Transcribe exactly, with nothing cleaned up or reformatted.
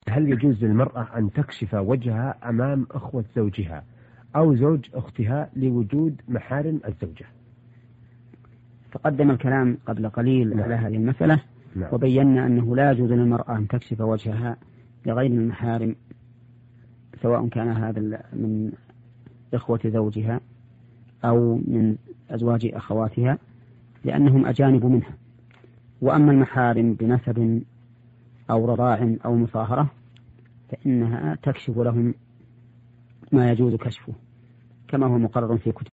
هل يجوز للمرأة أن تكشف وجهها أمام أخوة زوجها أو زوج أختها لوجود محارم الزوجة؟ تقدم الكلام قبل قليل على هذه المسألة. نعم. وبينا أنه لا يجوز للمرأة أن تكشف وجهها لغير المحارم، سواء كان هذا من إخوة زوجها أو من أزواج أخواتها، لأنهم أجانب منها. وأما المحارم بنسب أو رضاع أو مصاهرة فإنها تكشف لهم ما يجوز كشفه، كما هو مقرر في كتب